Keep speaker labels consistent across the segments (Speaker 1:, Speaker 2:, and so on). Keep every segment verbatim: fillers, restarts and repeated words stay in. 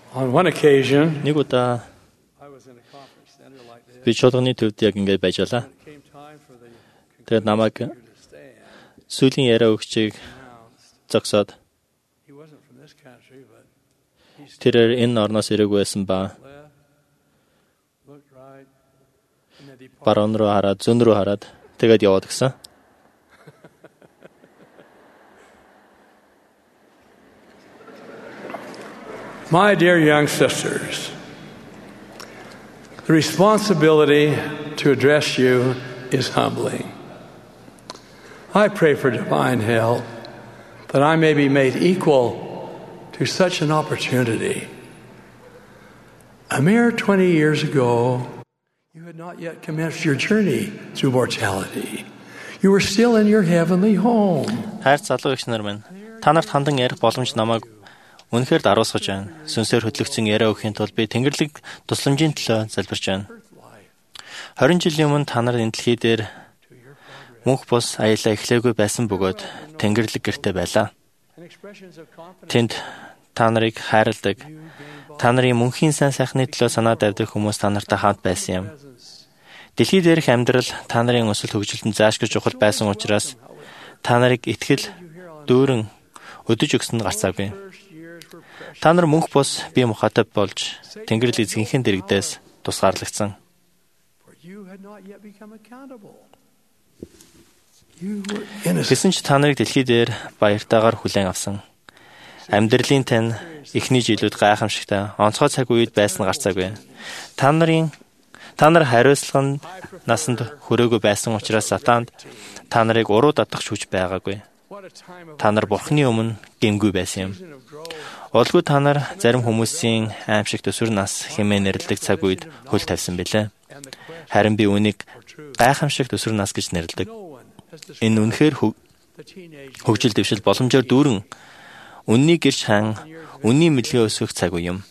Speaker 1: On one occasion,
Speaker 2: Нэг удаа
Speaker 1: I was in a conference center like this.
Speaker 2: би чуулганы төвд яг ингээд байж байлаа.
Speaker 1: When it came time for the
Speaker 2: Тэгээд намайг
Speaker 1: speaker to stand,
Speaker 2: сүүлийн яриа өгчийг
Speaker 1: announced
Speaker 2: зогсоод
Speaker 1: he wasn't from this country, but he stood
Speaker 2: тэрээр энэ орноос ирээгүй байсан ба
Speaker 1: left, looked right, and then departed.
Speaker 2: баруун руу хараад зүүн рүү хараад тэгээд яваад гисэн.
Speaker 1: My dear young sisters, the responsibility to address you is humbling. I pray for divine help that I may be made equal to such an opportunity. A mere twenty years ago, you had not yet commenced your journey through mortality. You were still in your heavenly home.
Speaker 2: Хайр залуу эгч нар минь та нарт хандан ярих боломж намайг үнэхээр даруусгаж байна. Сүнсээр хөдлөгдсөн яриа өгөхийн тулд би Тэнгэрлэг тусламжийн төлөө залбирч байна. хорин жилийн өмнө та нар энэ дэлхий дээр мөнх бус аялаа эхлээгүй байсан бөгөөд Тэнгэрлэг гэртээ байлаа. Тэнд та нарыг хайрладаг, та нарын мөнхийн сайн сайхны төлөө санаа тавьдаг хүмүүс та нартай хамт байсан юм. Дэлхий дээрх амьдрал та нарын өсөлт хөгжилтөнд заашгүй чухал байсан учраас та нарыг итгэл, дүүрэн өдөж өгсөнд гарцаагүй. Та нар мөнх бус бие махбодтой болж Тэнгэрл эзгийнхээ дэрэгдээс тусгаарлагдсан. Гэсэн ч та нарыг дэлхий дээр баяртайгаар хүлээн авсан. Амьдралын тань эхний жилүүд гайхамшигтай, онцгой цаг үед байсан гарцаагүй. Та нарын та нар хариуцлагын насанд хүрээгүй байсан учраас сатаанд та нарыг уруу дадах хүч байгаагүй. Та нар Бурхны өмнө гэмгүй байсан юм. Олгүй та нар зарим хүмүүсийн аимшиг төсвөр нас хэмээн нэрлэдэг цаг үед хөл тавьсан билээ. Харин би үүнийг гайхамшиг төсвөр нас гэж нэрлэдэг. Энэ үнэхээр хөгжил дэвшил боломжоор дүүрэн үнний гэрч хаан үнний мэдлэгээ өсгөх цаг үе юм.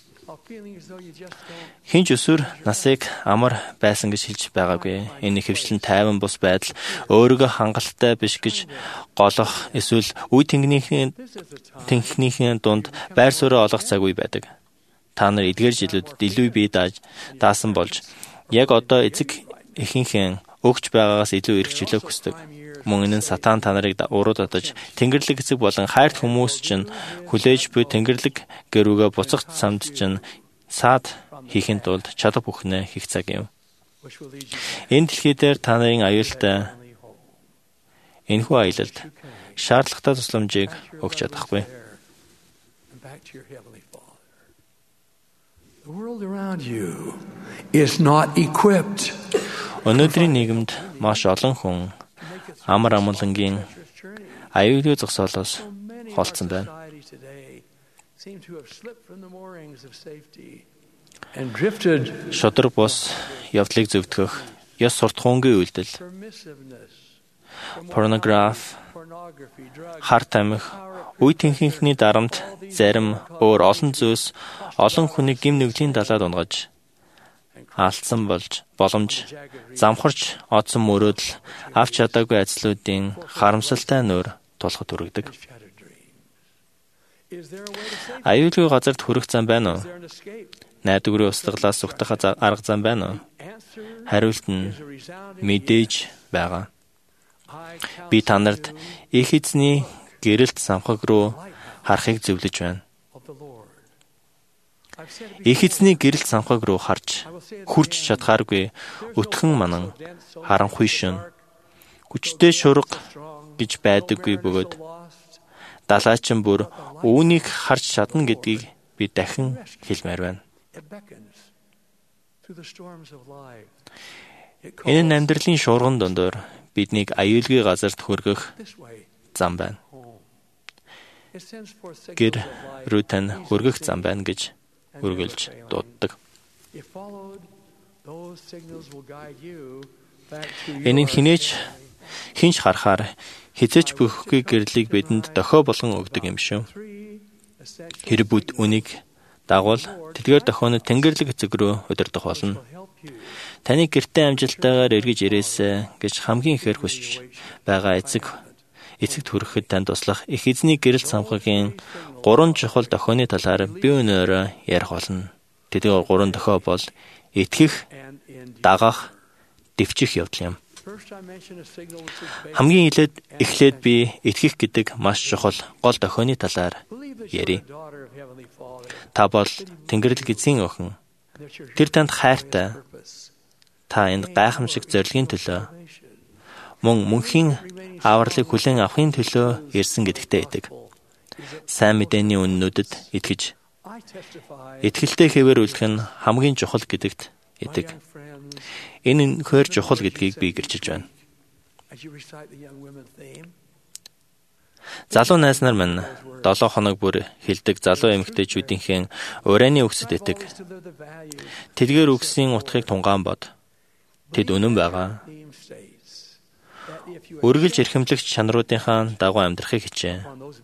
Speaker 2: Хинч өсвөр насыг амар байсан гэж хэлж байгаагүй. Энэ хэвшлэн тайван бус байдал өөрийгөө хангалттай биш гэж голох эсвэл үе тэнгийнхээ тэнхнийхээ дунд байр суурь олох цаг үе байдаг. Та нар эдгээр жилүүдэд илүү бие дааж даасан болж яг одоо эцэг эхийнхээ өгч байгаагаас илүү эрх чөлөө хүсдэг. Мөн энэ сатан та нарыг уруу татаж Тэнгэрлэг эцэг болон хайрт хүмүүс чинь хүлээж буй Тэнгэрлэг гэрүүгээ буцах самд чинь саад хийхин тулд чадах бүхнээ хийх цаг юм. Энэ дэлхий дээр та нарын аюултай энэхүү аялалд шаардлагатай тусламжийг өгч чадахгүй. Өнөөдрийн нийгэмд маш олон хүн амар амгалангийн аюулгүй зогсоолоос холдсон байна. Шодрог бус явдлыг зөвтгөх, ёс суртахуунгийн үйлдэл, порнографи, хар тамхи, үе тэнхийнхний дарамт, зарим өөр олон зүйлс олон хүнийг гим нүглийн далаад унгаж алдсан болж боломж замхарч одсон мөрөөдөл авч чадаагүй ажлуудын харамсалтай нуур тулахд хүргэдэг. Аюулгүй газарт хүрэх зам байна уу? Найдварын устгалаас зүгтэх арга зам байна уу? Хариулт нь мэдээж байгаа. Би та нарт их эзний гэрэлт самхаг руу харахыг зөвлөж байна. Их эзний гэрэлт самхаг руу харж хүрч чадхааргүй өтгөн манан харанхуй шин хүчтэй шурга гэж байдаггүй бөгөөд далайчин бүр үүнийг харж чадна гэдгийг би дахин хэлмээр байна. Энэ амьдралын шуурган дондор биднийг аюулгүй газарт хүргэх зам байна. Гэр рүү тань хүргэх зам байна гэж үргэлж дууддаг. Энэ нь хинээч хинч харахаар хизээч бүхгүй гэрлийг бидэнд дохио болгон өгдөг юм шүү. Хэрэг бүд үнийг дагвал тэдгээр дохионы Тэнгэрлэг эцэг рүү удирдах болно. Таны гэртээ амжилттайгаар эргэж ирээсэ гэж хамгийн ихээр хүсэж байгаа эцэг эцэгт хүрэхэд танд туслах их эзний гэрэл самгагийн гурван чухал дохионы талаар бие өнөөрөө ярих болно. Тэдгээр гурван дохио бол итгэх, дагах, дэвчих явдал юм. Хамгийн эхлээд эхлээд би итгэх гэдэг маш чухал гол дохионы талаар ярив. Та бол Тэнгэрлэг эзэн охин. Тэр танд хайртай. Та энд гайхамшиг зорилгын төлөө мөн мөнхийн авралыг хүлээн авахын төлөө ирсэн гэдэгтээ идэг. Сайн мэдээний үннүүдэд итгэж итгэлтэй хэвээр үлдэх нь хамгийн чухал гэдэгт идэг. Энэ нөхөр чухал гэдгийг би гэрчилж байна. Залуу найз нар минь долоо хоног бүр хилдэг залуу эмэгтэйчүүдийнхээ урайны үгсэд идэг. Тэдгээр үгсийн утгыг тунгаан бод. Тэд үнэн байгаа. Үргэлж эрхэмлэгч чанаруудынхаа дагуу амьдрахыг хичээ.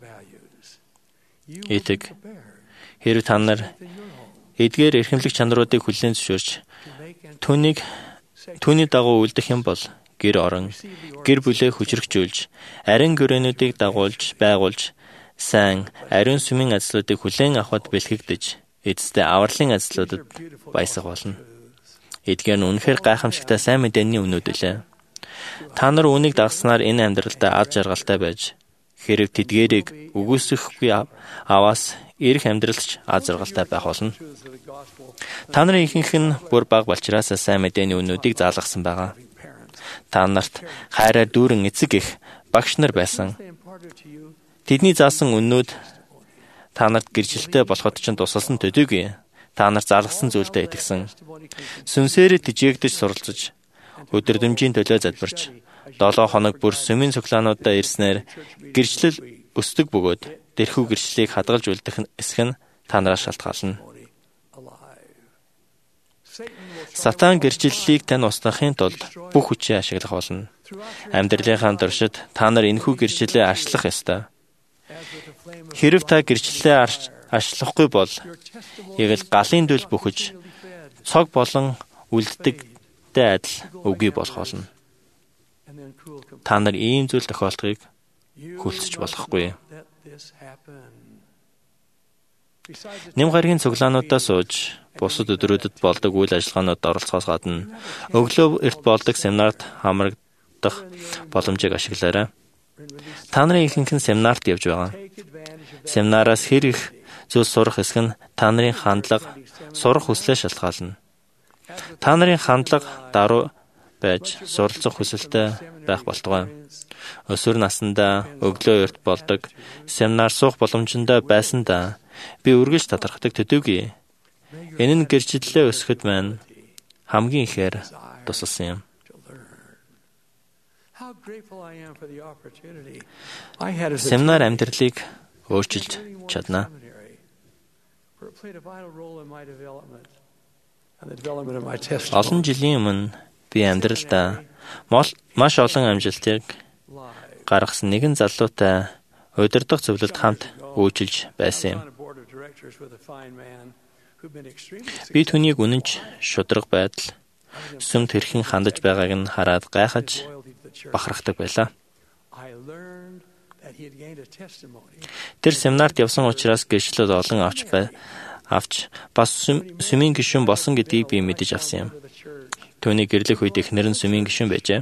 Speaker 2: Идэг. Хэрэг та нар эдгээр эрхэмлэгч чанаруудыг хүлээн зөвшөөрч түүнийг түүний дагуу үлдэх юм бол гэр орон, гэр бүлээ хүчрхжүүлж, ариун гэрээнүүдийг дагуулж, байгуулж, сайн, ариун сүмийн ажлуудыг хүлээн авахд бэлтгэгдэж, эцэстээ авралын ажлуудад баясах болно. Эдгээр нь үнэхээр гайхамшигтай сайн мэдээний үнүүд үлээ. Та нар үүнийг дагснаар энэ амьдралдаа аз жаргалтай байж, хэрэг тэдгээрийг үгүйсэхгүй аваас ирэх амьдралч аз жаргалтай байх болно. Та нарын ихэнх нь бүр бага болчраасаа сайн мэдээний үнүүдийг заалгасан байгаа. Та нарт хайраар дүүрэн эцэг их багш нар байсан. Тэдний заасан үннүүд та нарт гэрчлэлтэй болоход ч тусалсан төдийгүй та нарт заалгасан зүйлдээ итгэсэн. Сүнсээрээ тижээгдэж суралцж, өдөрдөмжийн төлөө залбирч, долоо хоног бүр сүмийн цуглаануудаа ирснээр гэрчлэл өсдөг бөгөөд тэрхүү гэрчлэлийг хадгалж үлдэх эсэх нь та нараас шалтгаална. Сатан гэрчлэлийг тань устгахын тулд бүх хүчээ ашиглах болно. Амьдралынхаа туршид та нар энэхүү гэрчлэлээ арчлах ёстой. Хэрв та гэрчлэлээ арчлахгүй бол ягл галын дүл бөхөж цог болон үлддэгтэй адил үгүй болох болно. Та нар ийм зүйл тохиолдохыг хүлцэж болохгүй. Нэм гарагийн цуглаануудаа сууж, бусад өдрүүдэд болдог үйл ажиллагаанууд оролцохоос гадна өглөө эрт болдог семинарт хамрагдах боломжийг ашиглаарай. Та нарын ихэнх нь семинарт явж байгаа. Семинараас хэр их зүйл сурах эсэх нь та нарын хандлага, сурах хүслээ шалтгаална. Та нарын хандлага даруй байж суралцах хүсэлтэй байх болтугай. Өсвөр насндаа өглөө эрт болдог семинар суух боломжтой байсандаа би үргэлж татархдаг төдийгүй энэ нь гэрчлэлээ өсгөхөд маань хамгийн ихээр тусалсан юм. Семинар амьдралыг өөрчилж чадна. Олон жилийн өмнө би амьдралдаа маш олон амжилтыг гаргасан нэгэн залуутай удирдах зөвлөлд хамт үйлчилж байсан юм. Би түүнийг үнэнч шударга байдал, сүмд хэрхэн хандаж байгааг нь хараад гайхаж бахархдаг байлаа. Тэр семинарт явсан учраас гэрчлэл олон авч бай авч бас сүмийн гишүүн болсон гэдгийг би мэдэж авсан юм. Түүний гэрлэх үед эхнэр нь сүмийн гишүүн байжээ.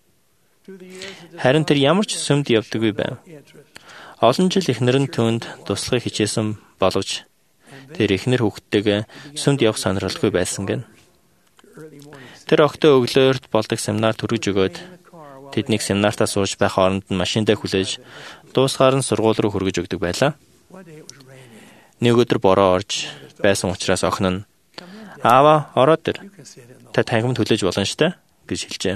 Speaker 2: Харин тэр ямар ч сүмд явдаггүй байв. Олон жил эхнэр нь түүнд туслахыг хичээсэн боловч тэр эхнэр хүүхдтэйгээ сүмд явах сонирхолгүй байсан гэн. Тэр охтоо өглөөрт болдог семинар төрөж өгөөд тэднийг семинартаа сууж байх хооронд нь машиндаа хүлээж дуусгаар нь сургууль руу хөргөж өгдөг байлаа. Нэг өдөр бороо орж байсан учраас охин нь "Аава, ороод ир. Та тангимд хүлээж болно штэ" гэж хэлжээ.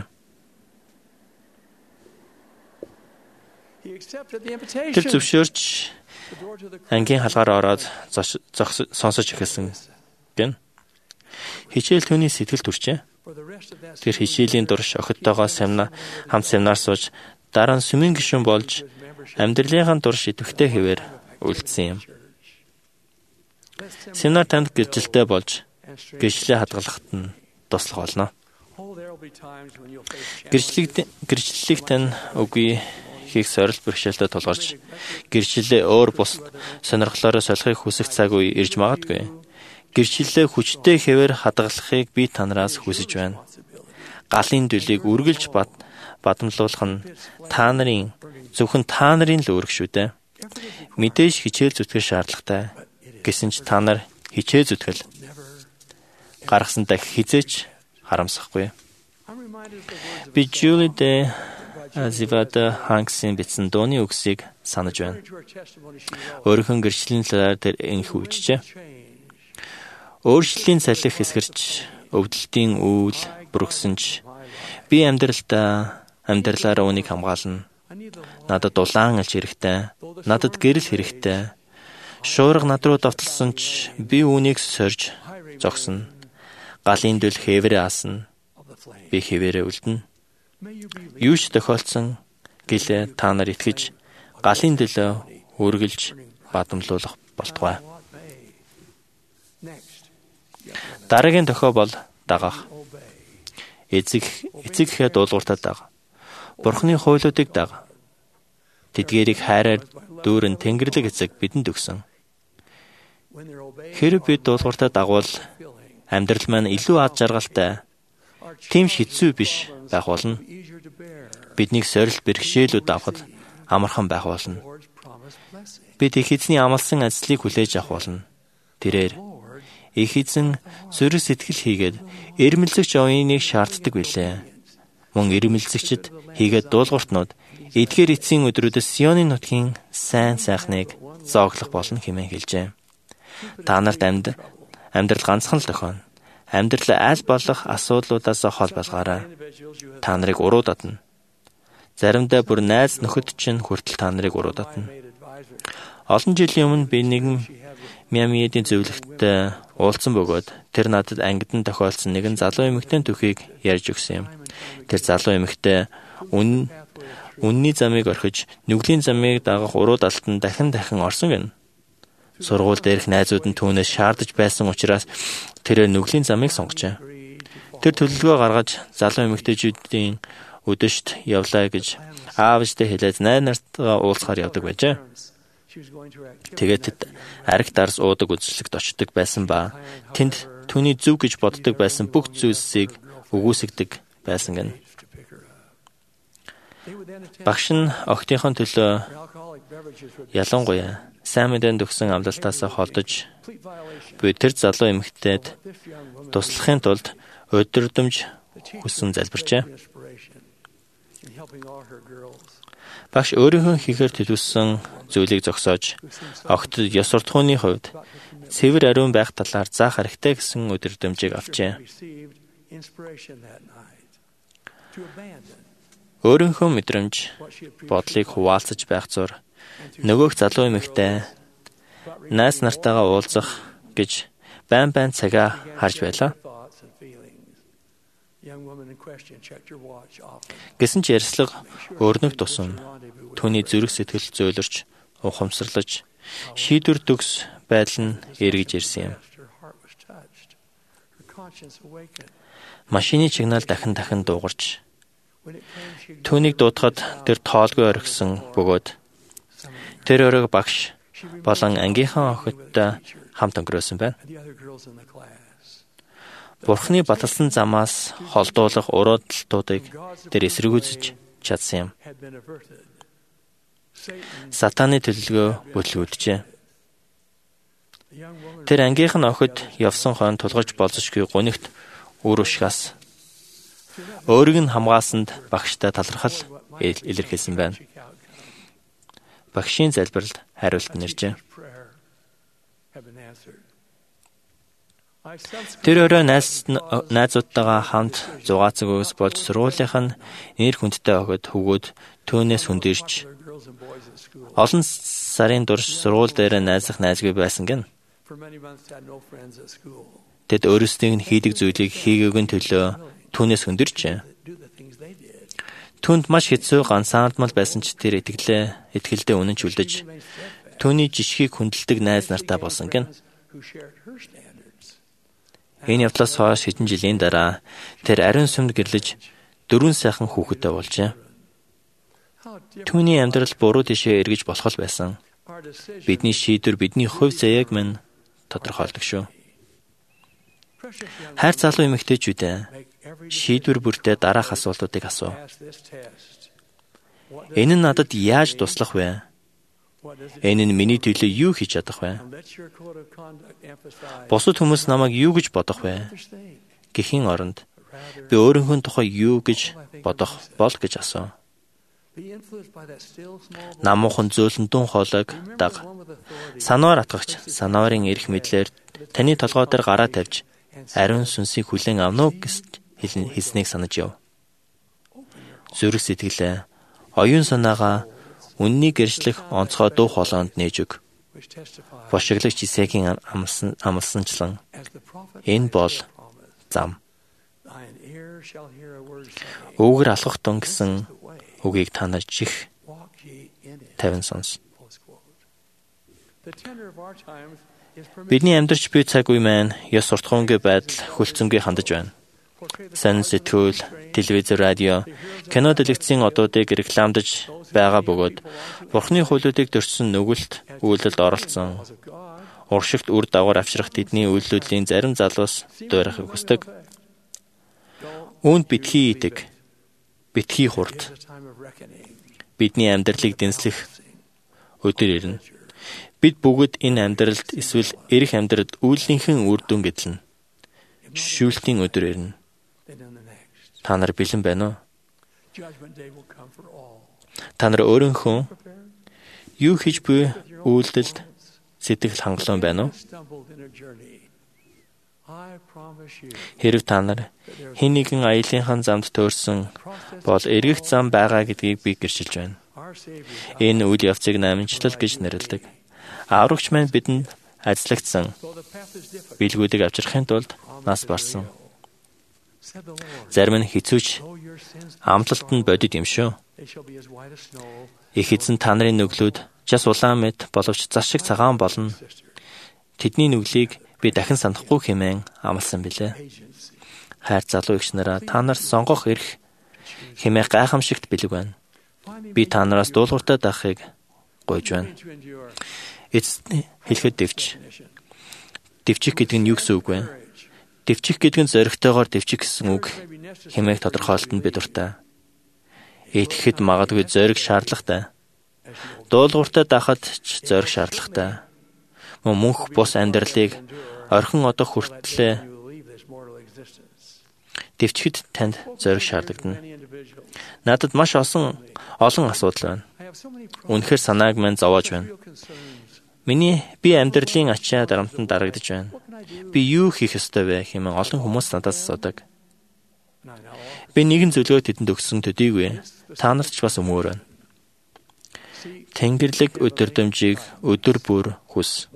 Speaker 2: Тэр зөвшөөрч ангийн халгаар ороод сонсож эхэлсэн гэн. Хичээл түүний сэтгэл төрчээ. Тэр хичээлийн турш охидтойгоо семинар хамт семинар сууж дараа нь сүмийн гишүүн болж амьдралынхаа турш идэвхтэй хэвээр үлдсэн юм. Семинар танд гэрчлэлтэй болж гэрчлэлээ хадгалахад нь туслах болно. Гэрчлэлийг гэрчлэлийг тань үгүй хийх сорилт бэрхшээлтэй тулгарч гэрчлэлээ өөр бус сонирхлоороо солихыг хүсэх цаг үе ирж магадгүй. Гэрчлэлээ хүчтэй хэвээр хадгалахыг би танараас хүсэж байна. Галын дүлийг үргэлж бат бадамлуулах нь та нарын зөвхөн та нарын л үүрэг шүү дээ. Мэдээж хичээл зүтгэл шаардлагатай. Гэсэн ч та нар хичээл зүтгэл гаргасандаа хизээч харамсахгүй. Би Julie de Azivada Hanks-ийн бичсэн дууны үгсийг санаж байна. Өөрийнхөө гэрчлийн талаар тэр энх үгчжээ. Өөрчлөлийн салхи хэсгэрч, өвдөлтийн үйл бүргсэнч би амьдралдаа амьдралаараа үнийг хамгаална. Надад дулаан алж хэрэгтэй. Надад гэрэл хэрэгтэй. Шуурга над руу давталсан ч би үүнийг сорж зогсно. Галын дүл хэврээ аасна. Би хэвээрээ үлдэнэ. Юу ч тохиолдсон гэлээ та нар итгэж галын дөлөө үргэлж бадамлуулах болтугай. Дараагийн тохиол бол дагах. Эцэг эцэг гэхэд дуулууртаа даг. Бурхны хуйлуудыг даг. Тэдгээрийг хайраар дүүрэн Тэнгэрлэг эцэг бидэнд өгсөн. Хэрэв бид дуулууртаа дагвал амьдрал маань илүү ад жаргалтай, тийм хэцүү биш байх болно. Биднийг сорилт бэрхшээлүүд авахд амархан байх болно. Бид их эзний амласан ажлыг хүлээж авах болно. Тэрээр их эзэн зүрх сэтгэл хийгээд эрмэлзэгч оюуныг шаарддаг билээ. Мөн эрмэлзэгчд хийгээд дуулууртнууд эдгээр эцсийн өдрүүдэд Сионы нутгийн сайн сайхныг зооглох болно хэмээн хэлжээ. Та нарт амьд амьдрал ганцхан л тохино. Амьдрал аль болох асуудлуудаас хол болгоорой. Та нарыг уруу татна. Заримдаа бүр найз нөхөд чинь хүртэл та нарыг уруу татна. Олон жилийн өмнө би нэгэн Мямиэдийн зөвлөгтөд уулзсан бөгөөд тэр надад ангидан тохиолдсон нэгэн залуу эмэгтэй түүхийг ярьж өгсөн юм. Тэр залуу эмэгтэй үн үнний замыг орхиж нүглийн замыг дагах уруу далтанд дахин дахин орсон гэнэ. Сургууль дээрх найзууд нь түүнээс шаардаж байсан учраас тэр нүглийн замыг сонгожээ. Тэр төлөвлөгөө гаргаж залуу эмэгтэйчүүдийн өдөрт явлаа гэж аавчтай хэлээд найз нартаа уулзахаар явдаг байжээ. Тэгээд ариг дарс уудаг үзэсгэлэгт очдог байсан ба тэнд түүний зөв гэж боддог байсан бүх зүйлсийг өгөөсгдөг байсан гэнэ. Багш нь охтынхон төлөө ялангуяа сайн мэдээнд өгсөн амлалтаас холдож буй тэр залуу эмэгтэйд туслахын тулд өдөрдөмж хүссэн залбирчээ. Багш өөрийнхөө хийхээр төлөвлөсөн зүйлийг зогсоож огтд ёс суртахууны хувьд цэвэр ариун байх талаар заах хэрэгтэй гэсэн өдөрдөмжийг авчээ. Өөрийнхөө мэдрэмж бодлыг хуваалцаж байх зур нөгөөх залуу эмэгтэй найз нартайгаа уулзах гэж байн байн цагаа харж байлаа. Гэсэн ч ярьслага өөрнөг тусам түүний зүрх сэтгэл зөөлрч ухамсарлаж шийдвэр төгс байдал нь эргэж ирсэн юм. Машины чигнал дахин дахин дуугарч түүнийг дуудахад тэр тоолгүй орхисон бөгөөд тэр өрөг багш болон ангийнхаа охидтой хамт өнгөрөөсөн байна. Бурхны баталсан замаас холдуулах уруудалтуудыг тэр эсэргүүцэж чадсан юм. Сатаны төлөлгөө бүтлгүүджээ. Тэр ангийнх нь охид явсан хойно тулгарч болзошгүй гунигт үр ушгаас өөрийг нь хамгаалсанд багштай талархал илэрхийлсэн байна. Багшийн залбиралд хариулт нэржээ. Тэр өрөө найз найзуудтайгаа хамт зугаа цагаас болж сургуулийнх нь нэр хүндтэй охид хөвгүүд түүнээс хүндэрч олон сарын турш сургууль дээр найзах найзгүй байсан гэн. Тэд өөрсдийн хийдэг зүйлийг хийгээгүй төлөө түүнээс хүндэрчээ. Түүнд маш хэцүү ганцаардмал байсан ч тэр итгэлээ итгэлдээ үнэн ч үлдэж түүний жишгийг хүндэлдэг найз нартай болсон гэн. Энэ явдлаас хойш хэдэн жилийн дараа тэр ариун сүмд гэрлэж дөрвөн сайхан хүүхэдтэй болжээ. Түүний амьдрал буруу тишээ эргэж болох л байсан. Бидний шийдвэр бидний хувь заяаг минь тодорхойлдог шүү. Хайр залуу эмэгтэйчүүдээ шийдвэр бүртээ дараах асуултуудыг асуу. Энэ нь надад яаж туслах вэ? Энэ нь миний төлөө юу хийж чадах вэ? Бусад хүмүүс намайг юу гэж бодох вэ? Гэхийн оронд би өөрийнхөө тухай юу гэж бодох бол гэж асуу. Намуухан зөөлөн дун хоолойг даг. Санвар атгагч санварын эрх мэдлэр таны толгой дээр гараа тавьж ариун сүнсийг хүлээн авна уу гэж хэлснийг санаж яв. Зүрх сэтгэлээ, оюун санаагаа үннийг гэрчлэх онцгой дуу хоолойнд нээж өг. Бошиглагч Исаакийн амласанчлан энэ бол зам. Өвгөр алхах тун гэсэн үгийг та нар чих тавин сонс. Бидний амьдарч буй цаг үе маань ёс суртахуунгүй байдал хүлцэнгүй хандаж байна. Сан сэтгүүл, телевиз, радио, кино дэлгэцийн одуудыг рекламдаж байгаа бөгөөд Бурхны хуулиудыг дөрчсөн нүгэлт үйлдэлд оролцсон. Уршигт үр дагавар авчрах тэдний үйлдлийн зарим залуус дуурайхыг хүсдэг. Үүнд битгий идэг, битгий хурд. Бидний амьдралыг дэнслэх өдөр ирнэ. Бид бүгд энэ амьдралд эсвэл ирэх амьдралд үйлнийхэн үр дүн гэдлэн шүүлтийн өдөр ирнэ. Та нар бэлэн байна уу? Та нар өөрийнхөө юу хийж буй үйлдэлд сэтгэл хангалуун байна уу? Хэрв та нар хэн нэгэн аялынхан замд төөрсөн бол эргэх зам байгаа гэдгийг би гэрчилж байна. Энэ үйл явцыг намжлал гэж нэрлэдэг. Аврагч маань бидэнд ажиллагдсан билгүүдийг авчрахын тулд нас барсан. Зарим нь хэцүүч амлалт нь бодит юм шүү. Их эзэн та нарын нүглүүд час улаан мэт боловч зас шиг цагаан болно. Тэдний нүглийг би дахин санахгүй хэмээн амласан билээ. Хайр залуу эгч нараа та нар сонгох эрх хэмээх гайхамшигт бэлэг байна. Би та нараас дуулууртай дахыг гуйж байна. Эцэст хэлэхэд дэвч. Дэвчих гэдэг нь юу гэсэн үг вэ? Дэвчих гэдэг нь зоригтойгоор дэвчих гэсэн үг хэмээх тодорхойлолт нь би дуртай. Итгэхэд магадгүй зориг шаардлагатай. Дуулууртай дахад ч зориг шаардлагатай. Мөн мөнх бус амьдралыг орхин одох хүртлээр дэвчгэд танд зориг шаардлагадна. Надад маш олон олон асуудал байна. Үнэхээр санааг минь зовоож байна. Миний би амьдралын ачаа дарамтанд дарагдж байна. Би юу хийх ёстой вэ хэмээн олон хүмүүс надаас асуудаг. Би нэгэн зөвлөгөө тэдэнд өгсөн төдийгүй та нарт ч бас өмөр байна. Тэнгэрлэг өдөрдөмжийг өдөр бүр хүс.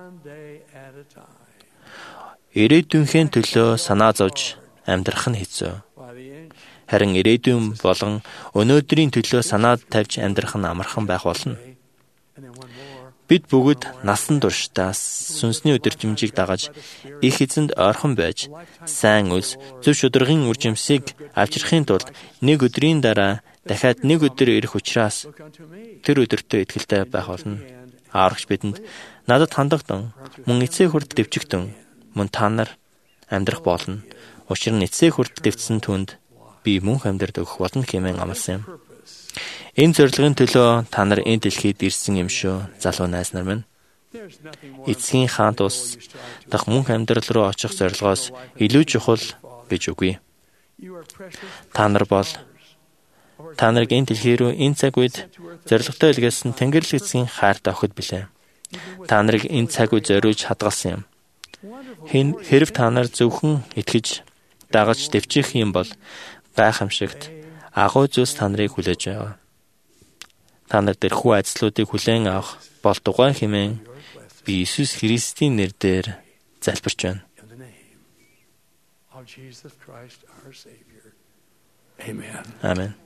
Speaker 2: Ирээдүйнхээ төлөө санаа зовж амьдрах нь хэцүү. Харин ирээдүйн болон өнөөдрийн төлөө санаа тавьж амьдрах нь амархан байх болно. Бид бүгд насан туршдаас сүнсний өдөржимжийг дагаж их эзэнд ойрхон байж сайн үлс зөв шударгын үржимсийг авчрахын тулд нэг өдрийн дараа дахиад нэг өдөр ирэх учраас тэр өдөртөө итгэлтэй байх болно. Аарагч бидэнд надад хандагдан мөн эцэг хүрд дэвчигдэн мөн та нар амьдрах болно. Учир нь эцэг хүрд дэвцсэн түнд би мөнх амьдрал өгөх болно хэмээн амласан юм. Энэ зорилгын төлөө та нар энэ дэлхийд ирсэн юм шүү, залуу найз нар минь. Эцгийн хаант ус дах мөнх амьдрал руу очих зорилгоос илүү чухал гэж үгүй. Та нар бол та нарыг энэ дэлхий рүү энэ цаг үед зорилготой илгээсэн Тэнгэрлэг эцгийн хайрт охид билээ. Та нарыг энэ цаг үед зориулж хадгалсан юм. Хэрв та нар зөвхөн итгэж дагаж дэвчих юм бол гайхамшигт агуу зүйлс та нарыг хүлээж байгаа. Та нар дэрхүү ажлуудыг хүлээн авах болтугай хэмээн би Иесус Христийн нэрээр залбирч байна. Амен.